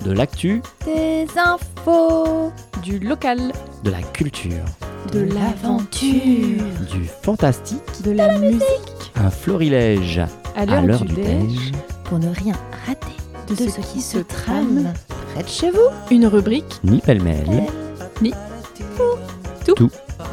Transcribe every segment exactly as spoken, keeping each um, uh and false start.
De l'actu, des infos, du local, de la culture, de l'aventure, du fantastique, de la, la musique. Un florilège à l'heure, à l'heure du, du déj, déj. Pour ne rien rater de, de ce, ce qui se trame près de chez vous. Une rubrique Ni pêle-mêle, ni tout. tout.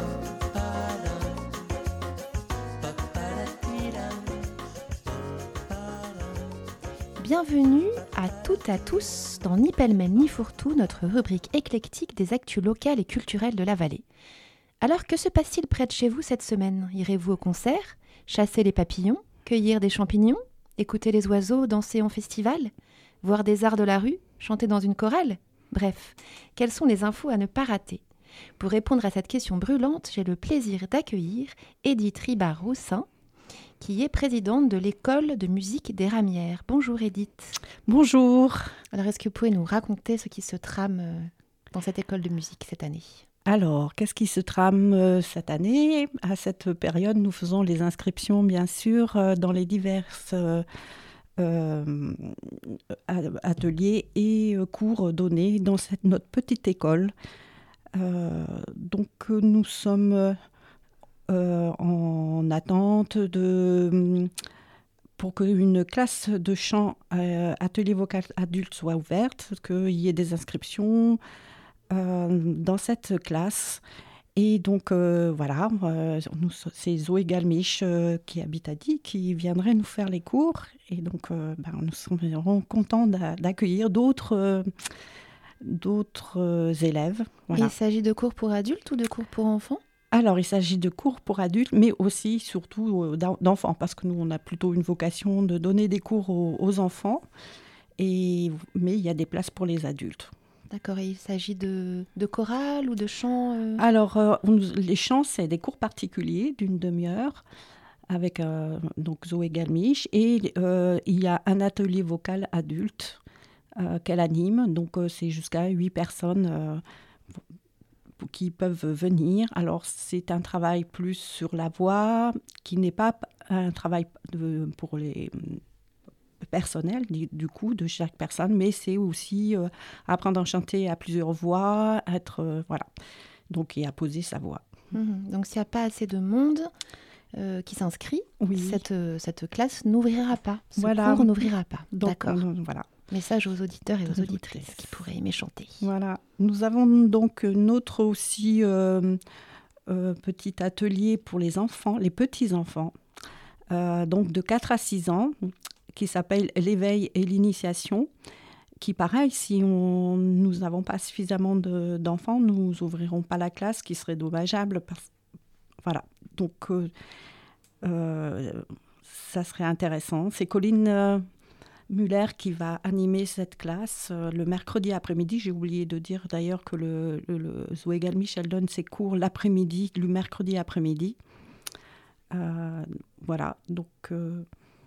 Bienvenue à toutes et à tous dans Ni pêle-mêle ni fourre-tout, notre rubrique éclectique des actus locales et culturelles de la vallée. Alors que se passe-t-il près de chez vous cette semaine ? Irez-vous au concert ? Chasser les papillons ? Cueillir des champignons ? Écouter les oiseaux danser en festival ? Voir des arts de la rue ? Chanter dans une chorale ? Bref, quelles sont les infos à ne pas rater ? Pour répondre à cette question brûlante, j'ai le plaisir d'accueillir Edith Ribard-Roussin, qui est présidente de l'école de musique des Ramières. Bonjour Edith. Bonjour. Alors, est-ce que vous pouvez nous raconter ce qui se trame dans cette école de musique cette année ? Alors, qu'est-ce qui se trame cette année ? À cette période, nous faisons les inscriptions, bien sûr, dans les diverses euh, euh, ateliers et cours donnés dans cette, notre petite école. Euh, donc, nous sommes euh, en attente de... pour qu'une classe de chant euh, atelier vocal adulte soit ouverte, qu'il y ait des inscriptions euh, dans cette classe. Et donc, euh, voilà, euh, nous, c'est Zoé Galmiche euh, qui habite à Die qui viendrait nous faire les cours. Et donc, euh, ben, nous sommes contents d'a- d'accueillir d'autres, euh, d'autres euh, élèves. Voilà. Il s'agit de cours pour adultes ou de cours pour enfants ? Alors, il s'agit de cours pour adultes, mais aussi, surtout, d'enfants, parce que nous, on a plutôt une vocation de donner des cours aux, aux enfants, et, mais il y a des places pour les adultes. D'accord, et il s'agit de, de chorale ou de chant euh... Alors, euh, on, les chants, c'est des cours particuliers d'une demi-heure, avec euh, donc Zoé Galmiche, et euh, il y a un atelier vocal adulte euh, qu'elle anime, donc euh, c'est jusqu'à huit personnes euh, qui peuvent venir. Alors, c'est un travail plus sur la voix, qui n'est pas un travail de, pour les personnels, du, du coup, de chaque personne, mais c'est aussi euh, apprendre à chanter à plusieurs voix, être, euh, voilà, donc, et à poser sa voix. Mmh. Donc, s'il n'y a pas assez de monde euh, qui s'inscrit, oui. cette, euh, cette classe n'ouvrira pas, ce voilà. cours n'ouvrira pas. Donc, D'accord. On, voilà. Message aux auditeurs et aux Aux auditrices auditrices. qui pourraient aimer chanter. Voilà. Nous avons donc notre aussi euh, euh, petit atelier pour les enfants, les petits-enfants, euh, donc de quatre à six ans, qui s'appelle l'éveil et l'initiation, qui, pareil, si on, nous n'avons pas suffisamment de, d'enfants, nous n'ouvrirons pas la classe, qui serait dommageable. Parce, voilà. Donc, euh, euh, ça serait intéressant. C'est Colline... Euh, Muller qui va animer cette classe euh, le mercredi après-midi. J'ai oublié de dire d'ailleurs que le, le, le Zoé Galmiche, elle donne ses cours l'après-midi, le mercredi après-midi. Euh, voilà, donc... Euh...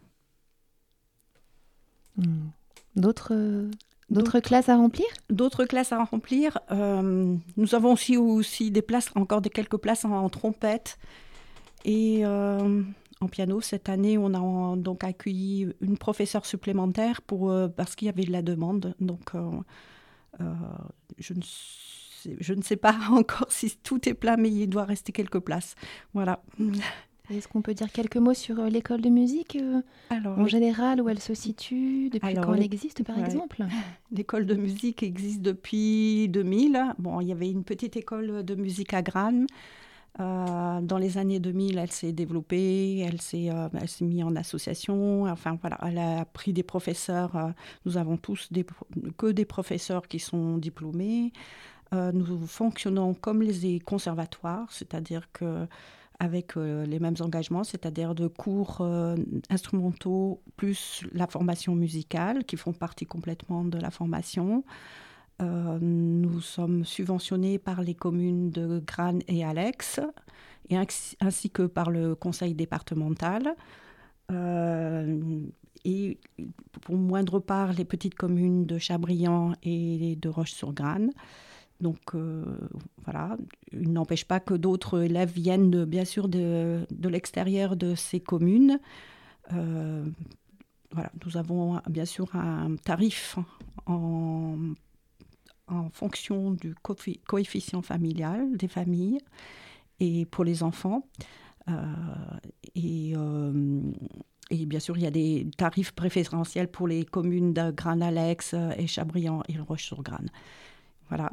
Mmh. D'autres, euh, d'autres, d'autres classes à remplir ? D'autres classes à remplir. Euh, nous avons aussi, aussi des places, encore des, quelques places en, en trompette et... Euh, en piano. Cette année, on a en, donc accueilli une professeure supplémentaire pour, euh, parce qu'il y avait de la demande. Donc, euh, euh, je, ne sais, je ne sais pas encore si tout est plein, mais il doit rester quelques places. Voilà. Est-ce qu'on peut dire quelques mots sur euh, l'école de musique euh, alors, en général, où elle se situe, depuis alors, quand elle existe, par ouais, exemple ? L'école de musique existe depuis deux mille. Bon, il y avait une petite école de musique à Grane. Euh, dans les années deux mille, elle s'est développée, elle s'est, euh, elle s'est mise en association, enfin voilà, elle a pris des professeurs, euh, nous avons tous des, que des professeurs qui sont diplômés. Euh, nous fonctionnons comme les conservatoires, c'est-à-dire qu'avec euh, les mêmes engagements, c'est-à-dire de cours euh, instrumentaux plus la formation musicale, qui font partie complètement de la formation. Euh, nous sommes subventionnés par les communes de Grane et Alex, et ainsi, ainsi que par le conseil départemental. Euh, et pour moindre part, les petites communes de Chabriand et de Roche-sur-Grane. Donc euh, voilà, il n'empêche pas que d'autres élèves viennent de, bien sûr de, de l'extérieur de ces communes. Euh, voilà, nous avons bien sûr un tarif en, en fonction du cofi- coefficient familial des familles et pour les enfants. Euh, et, euh, et bien sûr, il y a des tarifs préférentiels pour les communes de Grane-Alex et Chabriand et Roche-sur-Grane. Voilà.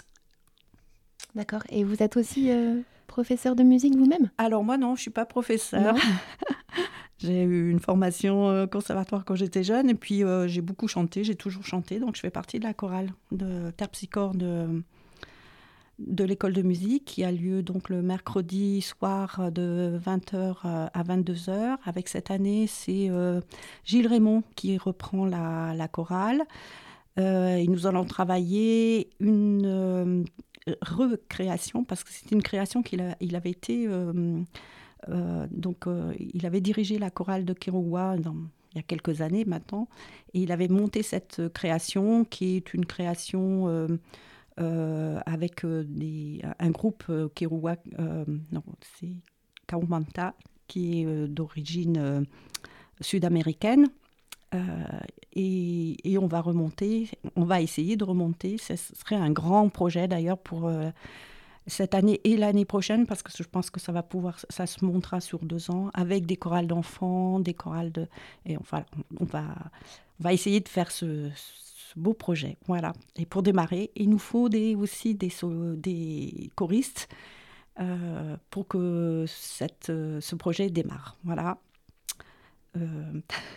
D'accord. Et vous êtes aussi euh, professeur de musique vous-même? Alors moi, non, je ne suis pas professeure. J'ai eu une formation euh, conservatoire quand j'étais jeune et puis euh, j'ai beaucoup chanté, j'ai toujours chanté. Donc je fais partie de la chorale de Terpsichore de, de l'école de musique qui a lieu donc le mercredi soir de vingt heures à vingt-deux heures. Avec cette année, c'est euh, Gilles Raymond qui reprend la, la chorale. Euh, et nous allons travailler une euh, recréation, parce que c'est une création qu'il a, il avait été... Euh, euh, donc, euh, il avait dirigé la chorale de Kérouawa dans, il y a quelques années maintenant, et il avait monté cette création, qui est une création euh, euh, avec euh, des, un groupe euh, Kérouawa, euh, non, c'est Kaumanta, qui est euh, d'origine euh, sud-américaine. Euh, et, et on va remonter, on va essayer de remonter. Ce serait un grand projet d'ailleurs pour euh, cette année et l'année prochaine, parce que je pense que ça va pouvoir, ça se montera sur deux ans avec des chorales d'enfants, des chorales de, et enfin, on va, on va essayer de faire ce, ce beau projet. Voilà. Et pour démarrer, il nous faut des, aussi des, des choristes euh, pour que cette, ce projet démarre. Voilà. Euh,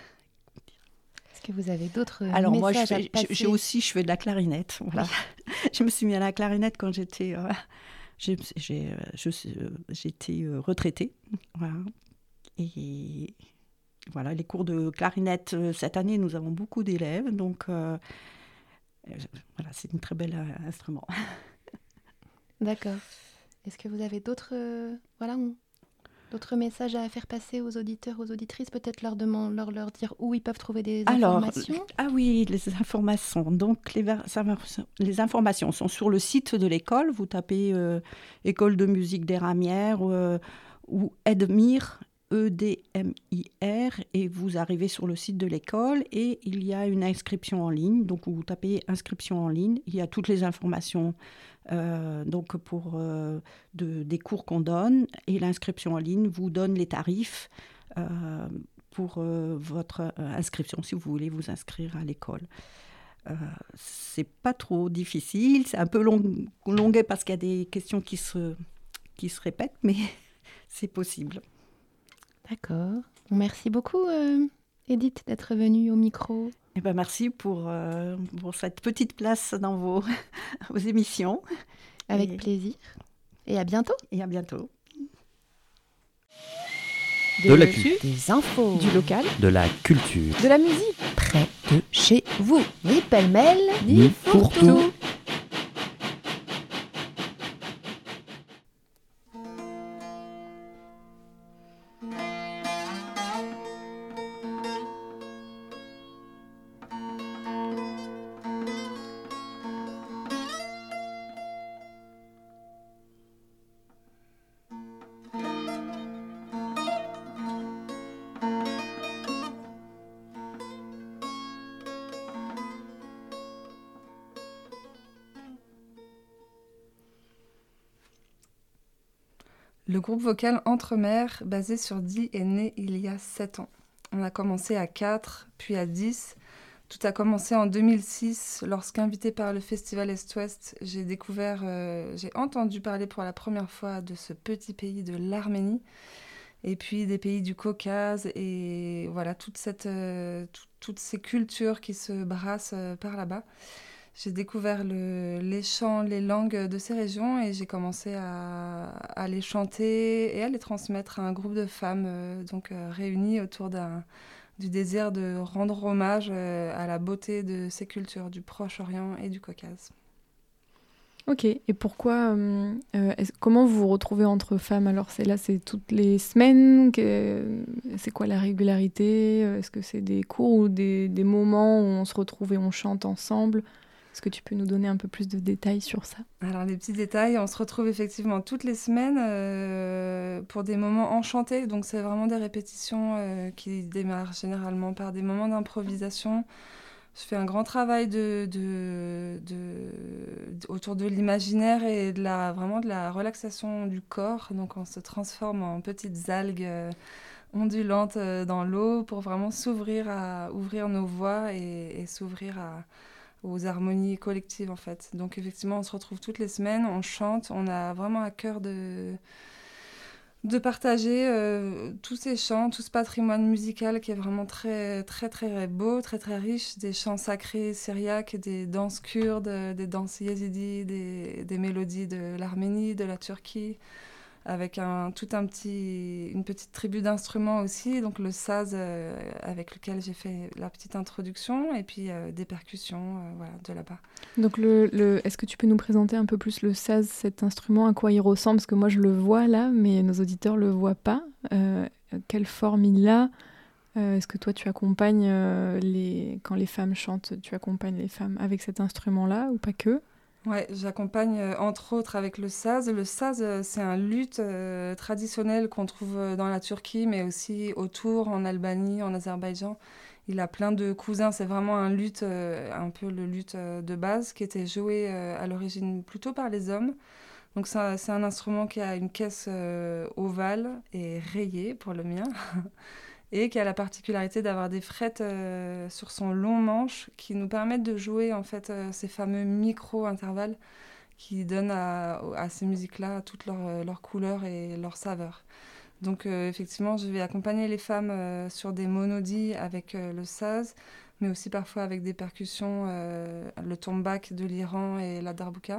Est-ce que vous avez d'autres Alors messages moi, je fais, à passer? j'ai aussi, je fais de la clarinette. Voilà. Je me suis mis à la clarinette quand j'étais, euh, j'ai, j'ai, je, j'étais retraitée. Voilà. Et voilà, les cours de clarinette cette année, nous avons beaucoup d'élèves, donc euh, voilà, c'est un très bel euh, instrument. D'accord. Est-ce que vous avez d'autres, euh, voilà, on... d'autres messages à faire passer aux auditeurs, aux auditrices, peut-être leur, demand, leur, leur dire où ils peuvent trouver des Alors, informations? Ah oui, les informations. Donc, les, les informations sont sur le site de l'école. Vous tapez euh, École de musique des Ramières euh, ou Edmir, E D M I R, et vous arrivez sur le site de l'école et il y a une inscription en ligne. Donc, vous tapez inscription en ligne. Il y a toutes les informations Euh, donc pour euh, de, des cours qu'on donne, et l'inscription en ligne vous donne les tarifs euh, pour euh, votre euh, inscription si vous voulez vous inscrire à l'école. Euh, c'est pas trop difficile, c'est un peu long, longuet parce qu'il y a des questions qui se, qui se répètent, mais c'est possible. D'accord. Merci beaucoup euh, Edith d'être venue au micro. Eh ben merci pour, euh, pour cette petite place dans vos, vos émissions. Avec et, plaisir. Et à bientôt. Et à bientôt. De, de la culture. Des infos. Du local. De la culture. De la musique. Près de chez vous. Ni pêle-mêle, ni, ni fourre-tout. fourre-tout. Le groupe vocal Entre-Mers, basé sur Die, est né il y a sept ans. On a commencé à quatre, puis à dix. Tout a commencé en deux mille six, lorsqu'invité par le festival Est-Ouest, j'ai découvert, euh, j'ai entendu parler pour la première fois de ce petit pays de l'Arménie, et puis des pays du Caucase, et voilà, toute cette, euh, tout, toutes ces cultures qui se brassent euh, par là-bas. J'ai découvert le, les chants, les langues de ces régions et j'ai commencé à, à les chanter et à les transmettre à un groupe de femmes euh, donc, euh, réunies autour d'un, du désir de rendre hommage euh, à la beauté de ces cultures du Proche-Orient et du Caucase. Ok, et pourquoi, euh, est-ce, comment vous vous retrouvez entre femmes? Alors c'est là, c'est toutes les semaines, que, c'est quoi la régularité? Est-ce que c'est des cours ou des, des moments où on se retrouve et on chante ensemble? Est-ce que tu peux nous donner un peu plus de détails sur ça ? Alors, les petits détails, on se retrouve effectivement toutes les semaines euh, pour des moments enchantés. Donc, c'est vraiment des répétitions euh, qui démarrent généralement par des moments d'improvisation. Je fais un grand travail de, de, de, de, autour de l'imaginaire et de la, vraiment de la relaxation du corps. Donc, on se transforme en petites algues euh, ondulantes euh, dans l'eau pour vraiment s'ouvrir à ouvrir nos voix et, et s'ouvrir à... aux harmonies collectives, en fait. Donc, effectivement, on se retrouve toutes les semaines, on chante, on a vraiment à cœur de, de partager euh, tous ces chants, tout ce patrimoine musical qui est vraiment très, très, très beau, très, très riche, des chants sacrés syriaques, des danses kurdes, des danses yézidis, des, des mélodies de l'Arménie, de la Turquie, avec un, tout un petit, une petite tribu d'instruments aussi, donc le saz euh, avec lequel j'ai fait la petite introduction, et puis euh, des percussions euh, voilà, de là-bas. Donc, le, le, est-ce que tu peux nous présenter un peu plus le saz, cet instrument, à quoi il ressemble ? Parce que moi, je le vois là, mais nos auditeurs ne le voient pas. Euh, quelle forme il a ? euh, Est-ce que toi, tu accompagnes, euh, les... quand les femmes chantent, tu accompagnes les femmes avec cet instrument-là, ou pas que ? Ouais, j'accompagne euh, entre autres avec le saz. Le saz, euh, c'est un luth euh, traditionnel qu'on trouve euh, dans la Turquie, mais aussi autour, en Albanie, en Azerbaïdjan. Il a plein de cousins. C'est vraiment un luth, euh, un peu le luth euh, de base, qui était joué euh, à l'origine plutôt par les hommes. Donc c'est un, c'est un instrument qui a une caisse euh, ovale et rayée pour le mien. Et qui a la particularité d'avoir des frettes euh, sur son long manche qui nous permettent de jouer en fait euh, ces fameux micro-intervalles qui donnent à, à ces musiques-là toutes leurs leur couleurs et leurs saveurs. Donc euh, effectivement, je vais accompagner les femmes euh, sur des monodies avec euh, le saz, mais aussi parfois avec des percussions, euh, le tombak de l'Iran et la darbouka.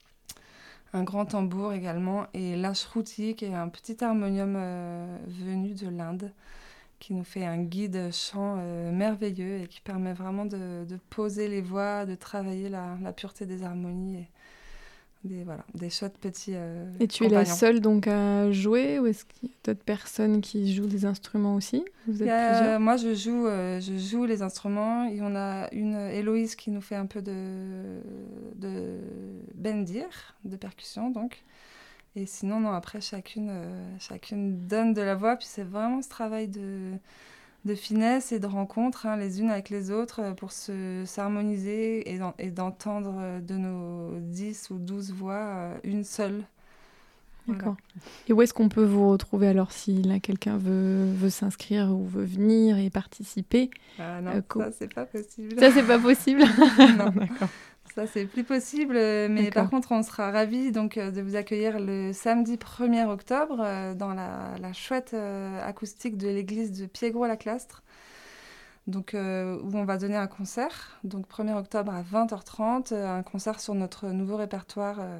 Un grand tambour également, et l'ashruti qui est un petit harmonium euh, venu de l'Inde, qui nous fait un guide chant euh, merveilleux et qui permet vraiment de, de poser les voix, de travailler la, la pureté des harmonies et des, voilà, des chouettes petits euh, Et tu compagnons. es la seule donc à jouer, ou est-ce qu'il y a d'autres personnes qui jouent des instruments aussi ? Vous êtes euh, plusieurs ? Moi, je joue, euh, je joue les instruments. Et on a une Héloïse qui nous fait un peu de, de bendir, de percussion, donc. Et sinon, non, après, chacune, euh, chacune donne de la voix. Puis c'est vraiment ce travail de, de finesse et de rencontre, hein, les unes avec les autres, euh, pour se, s'harmoniser et, d'en, et d'entendre euh, de nos dix ou douze voix, euh, une seule. D'accord. Voilà. Et où est-ce qu'on peut vous retrouver alors si là quelqu'un veut, veut s'inscrire ou veut venir et participer ? Ah non, Euh, co- ça, c'est pas possible. Ça, c'est pas possible. Non. D'accord. Ça, c'est plus possible, mais D'accord. par contre, on sera ravis donc, euh, de vous accueillir le samedi premier octobre euh, dans la, la chouette euh, acoustique de l'église de Piégros-la-Clastre, donc, euh, où on va donner un concert, donc premier octobre à vingt heures trente, euh, un concert sur notre nouveau répertoire. Euh,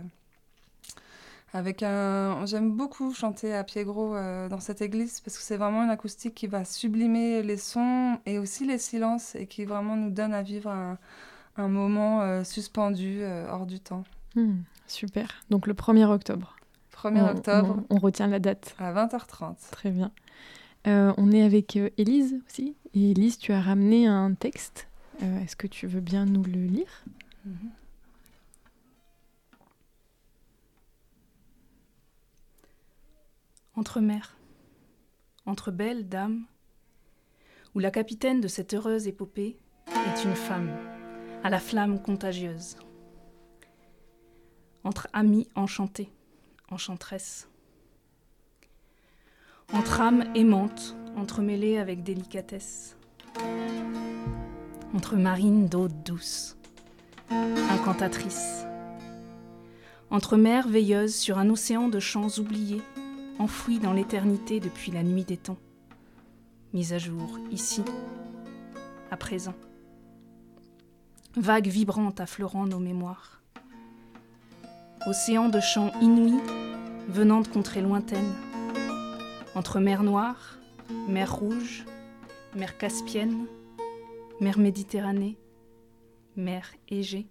avec un... J'aime beaucoup chanter à Piégros euh, dans cette église, parce que c'est vraiment une acoustique qui va sublimer les sons et aussi les silences, et qui vraiment nous donne à vivre un... un moment euh, suspendu, euh, hors du temps. Hmm, super. Donc le premier octobre. premier On- octobre On, on retient la date. à vingt heures trente. Très bien. Euh, on est avec euh, Élise aussi. Et Élise, tu as ramené un texte. Euh, est-ce que tu veux bien nous le lire ? Mm-hmm. Entre mers, entre belles dames, où la capitaine de cette heureuse épopée est une femme, à la flamme contagieuse. Entre amies enchantées, enchantresses. Entre âmes aimantes, entremêlées avec délicatesse. Entre marines d'eau douce, incantatrices. Entre mers veilleuses sur un océan de chants oubliés, enfouis dans l'éternité depuis la nuit des temps. Mise à jour, ici, à présent. Vagues vibrantes affleurant nos mémoires. Océan de chants inouïs, venant de contrées lointaines. Entre mer Noire, mer Rouge, mer Caspienne, mer Méditerranée, mer Égée.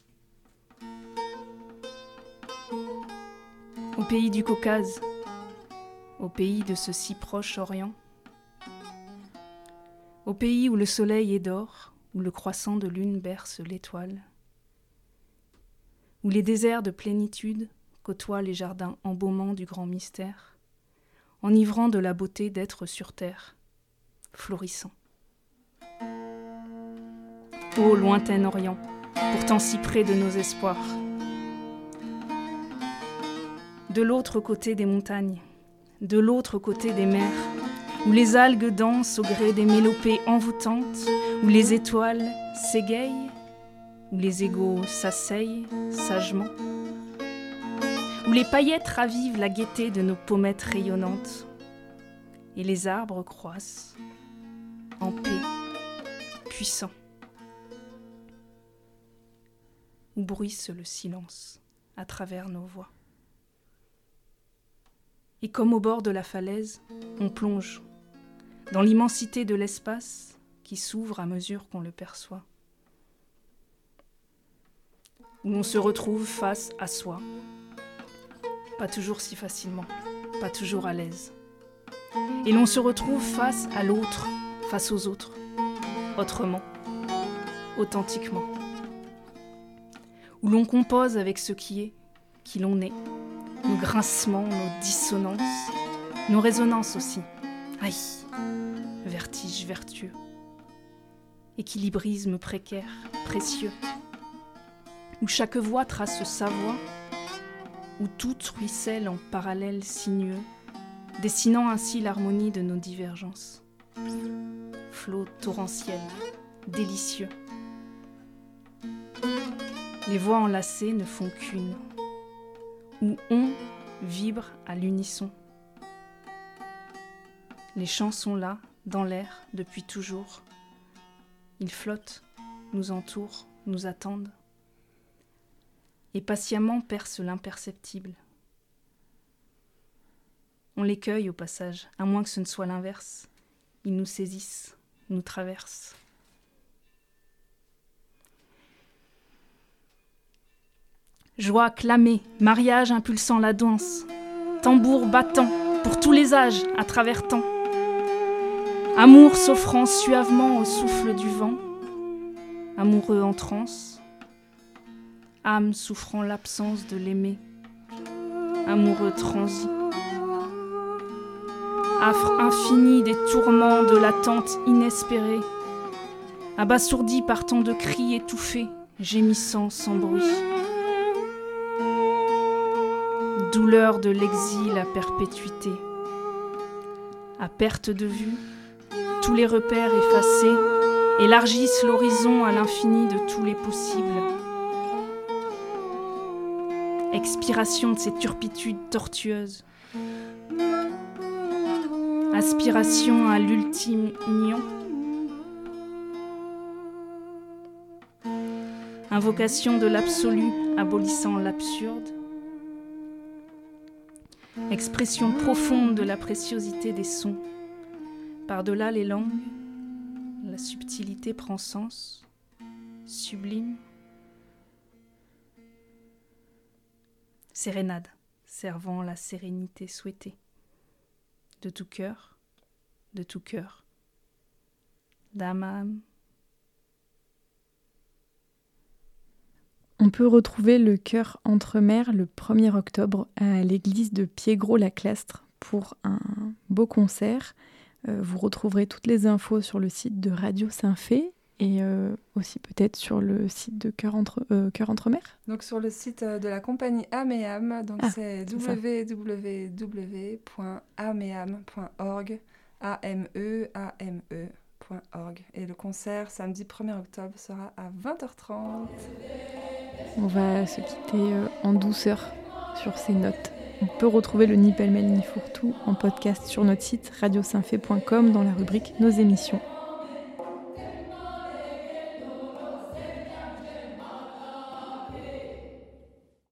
Au pays du Caucase, au pays de ce si proche Orient, au pays où le soleil est d'or, où le croissant de lune berce l'étoile, où les déserts de plénitude côtoient les jardins embaumants du grand mystère, enivrant de la beauté d'être sur terre, florissant. Ô lointain Orient, pourtant si près de nos espoirs. De l'autre côté des montagnes, de l'autre côté des mers, où les algues dansent au gré des mélopées envoûtantes, où les étoiles s'égayent, où les égaux s'asseyent sagement, où les paillettes ravivent la gaieté de nos pommettes rayonnantes, et les arbres croissent en paix, puissants, où bruisse le silence à travers nos voix. Et comme au bord de la falaise, on plonge dans l'immensité de l'espace qui s'ouvre à mesure qu'on le perçoit, où l'on se retrouve face à soi, pas toujours si facilement, pas toujours à l'aise, et l'on se retrouve face à l'autre, face aux autres, autrement, authentiquement, où l'on compose avec ce qui est, qui l'on est, nos grincements, nos dissonances, nos résonances aussi. Aïe, vertige vertueux, équilibrisme précaire, précieux, où chaque voix trace sa voix, où tout ruisselle en parallèle sinueux, dessinant ainsi l'harmonie de nos divergences. Flot torrentiel, délicieux. Les voix enlacées ne font qu'une, où on vibre à l'unisson. Les chants sont là, dans l'air, depuis toujours. Ils flottent, nous entourent, nous attendent, et patiemment percent l'imperceptible. On les cueille au passage, à moins que ce ne soit l'inverse. Ils nous saisissent, nous traversent. Joie clamée, mariage impulsant la danse, tambour battant pour tous les âges à travers temps. Amour s'offrant suavement au souffle du vent, amoureux en transe, âme souffrant l'absence de l'aimer, amoureux transi. Affre infini des tourments de l'attente inespérée, abasourdi par tant de cris étouffés, gémissant sans bruit. Douleur de l'exil à perpétuité. À perte de vue, tous les repères effacés élargissent l'horizon à l'infini de tous les possibles. Expiration de ces turpitudes tortueuses. Aspiration à l'ultime union. Invocation de l'absolu abolissant l'absurde. Expression profonde de la préciosité des sons. Par-delà les langues, la subtilité prend sens, sublime. Sérénade, servant la sérénité souhaitée. De tout cœur, de tout cœur, d'âme à âme. On peut retrouver le chœur Entremer le premier octobre à l'église de Piégros-la-Clastre pour un beau concert. Euh, vous retrouverez toutes les infos sur le site de Radio Saint-Fé et euh, aussi peut-être sur le site de Chœur Entre, euh, Chœur Entremer. Donc sur le site de la compagnie Âme et Âme, donc ah, c'est, c'est w w w point âme et âme point org, A M E A M E point org. Et le concert samedi premier octobre sera à vingt heures trente. On va se quitter euh, en douceur sur ces notes. On peut retrouver le Ni pêle-mêle ni fourre-tout en podcast sur notre site radio saint fé point com dans la rubrique Nos émissions.